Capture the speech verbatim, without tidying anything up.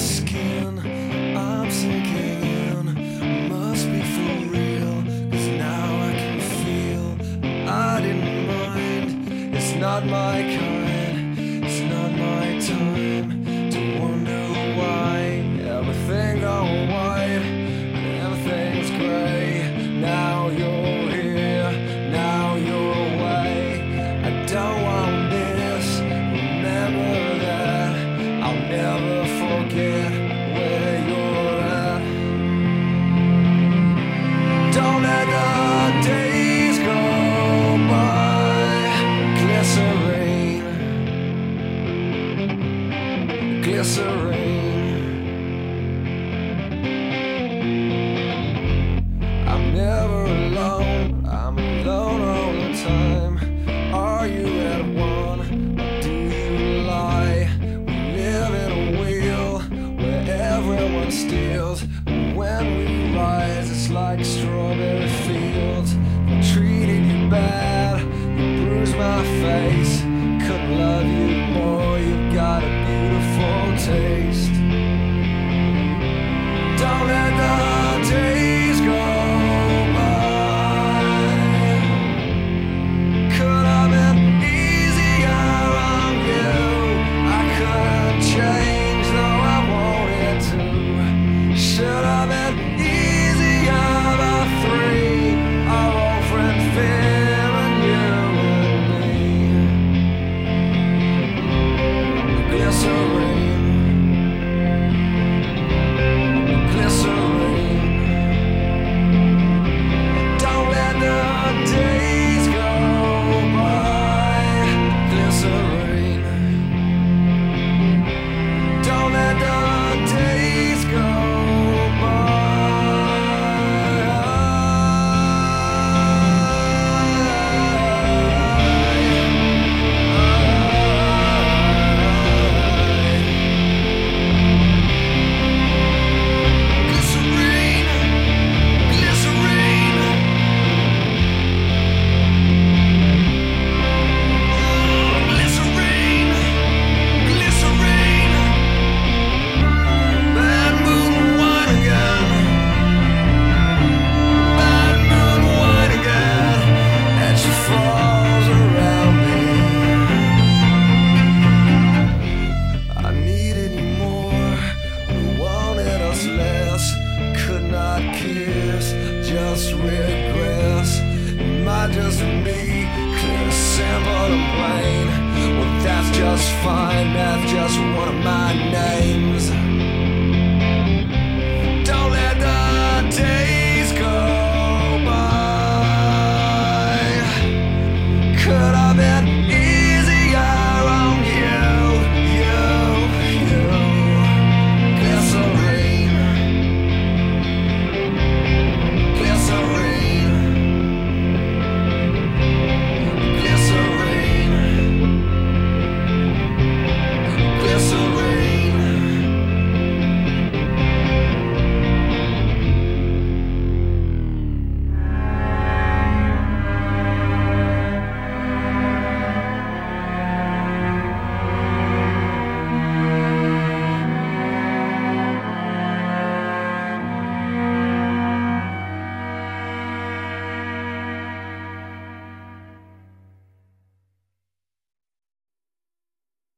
skin, I'm sinking in. Must be for real, 'cause now I can feel. I didn't mind, it's not my kind, it's not my time to wonder why everything gone white and everything's gray. Now you're here, now you're away. I don't want this, remember that. I'll never forget where you're at. Don't let the days go by. Glycerine, glycerine. I'm never alone, I'm alone all the time. Are you at one, or do you lie? We live in a wheel where everyone steals. When we rise, it's like strawberry fields. I treated you bad, you bruised my face. Couldn't love you more, you've got a beautiful taste. Don't let the days go by. Could have been easier on you. I couldn't change, though I wanted to. Should have been easier by three. Our old friend Phil and you and me. Glycerine, glycerine. Don't let the days go by. Glycerine. Don't let the days go just regress. Am I just me? Clear, simple and plain. Well, that's just fine. That's just one of my names.